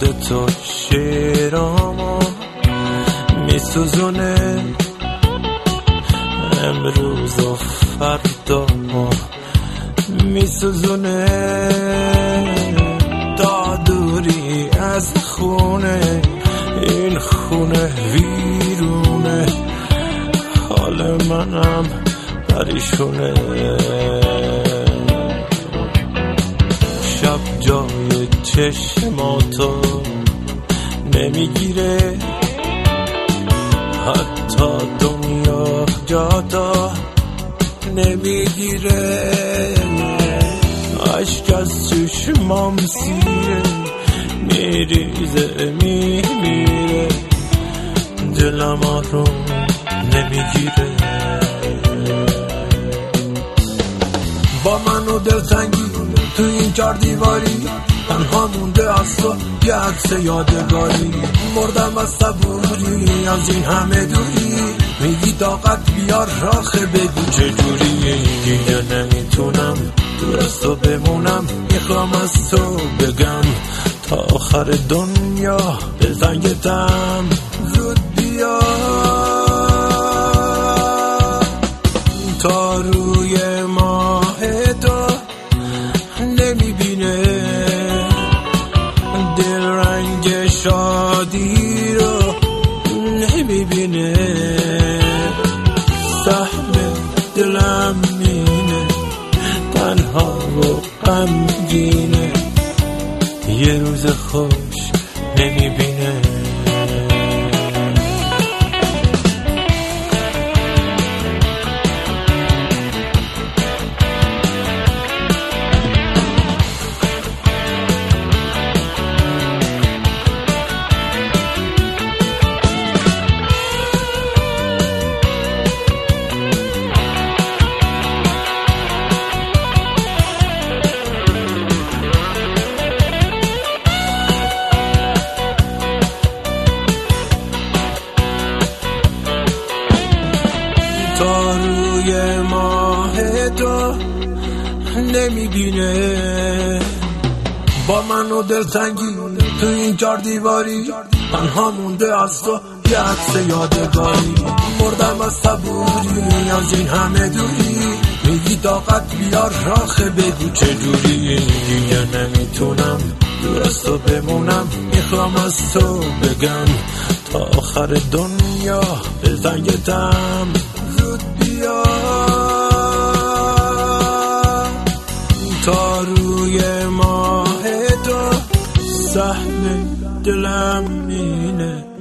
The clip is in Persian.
یاد تو شعرامو میسوزونه، امروز و فردا میسوزونه. تا دوری از خونه، این خونه ویرونه، حال منم پریشونه. شب جای چشماتو نمیگیره، حتی دنیا جاتا نمیگیره. عشق از چشمام سیره، میریزه میمیره، دلم آروم نمیگیره. با من و دلتنگی تو این 4 دیواری، تنها مونده از تو یه عکس یادگاری. مردم از صبوری از این همه دوری، میگی طاقت بیار آخه بگو چجوری. دیگه نمیتونم دور از تو بمونم، میخوام از تو بگم تا آخر دنیا دلتنگتم، زود بیا. تا روی ماه تو نمیبینه، دل رنگ شادی رو نمیبینه. سهم دلم مینه، تنها و غمگینه، یه روز خوش نمیبینه. تا روی ماه تو نمیبینه. با من و دلتنگی تو این 4 دیواری، تنها مونده از تو یه عکس یادگاری. مردم از صبوری از این همه دوری، میگی طاقت بیار آخه بگو چجوری. دیگه نمیتونم دور از تو بمونم، میخوام از تو بگم تا آخر دنیا دلتنگتم، زود بیا. تا روی ماه تو سهم دلم اینه،